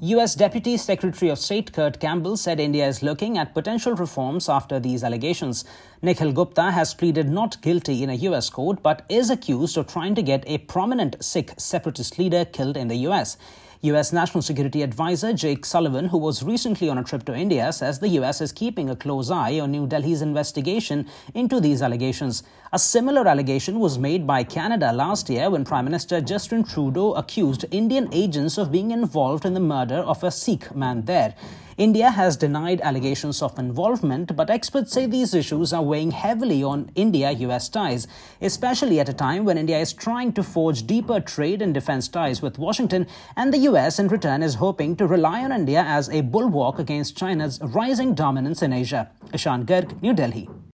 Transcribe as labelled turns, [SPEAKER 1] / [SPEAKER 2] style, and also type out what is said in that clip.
[SPEAKER 1] US Deputy Secretary of State Kurt Campbell said India is looking at potential reforms after these allegations. Nikhil Gupta has pleaded not guilty in a US court but is accused of trying to get a prominent Sikh separatist leader killed in the US. US National Security Advisor Jake Sullivan, who was recently on a trip to India, says the US is keeping a close eye on New Delhi's investigation into these allegations. A similar allegation was made by Canada last year when Prime Minister Justin Trudeau accused Indian agents of being involved in the murder of a Sikh man there. India has denied allegations of involvement, but experts say these issues are weighing heavily on India-US ties, especially at a time when India is trying to forge deeper trade and defense ties with Washington, and the US in return is hoping to rely on India as a bulwark against China's rising dominance in Asia. Ishan Garg, New Delhi.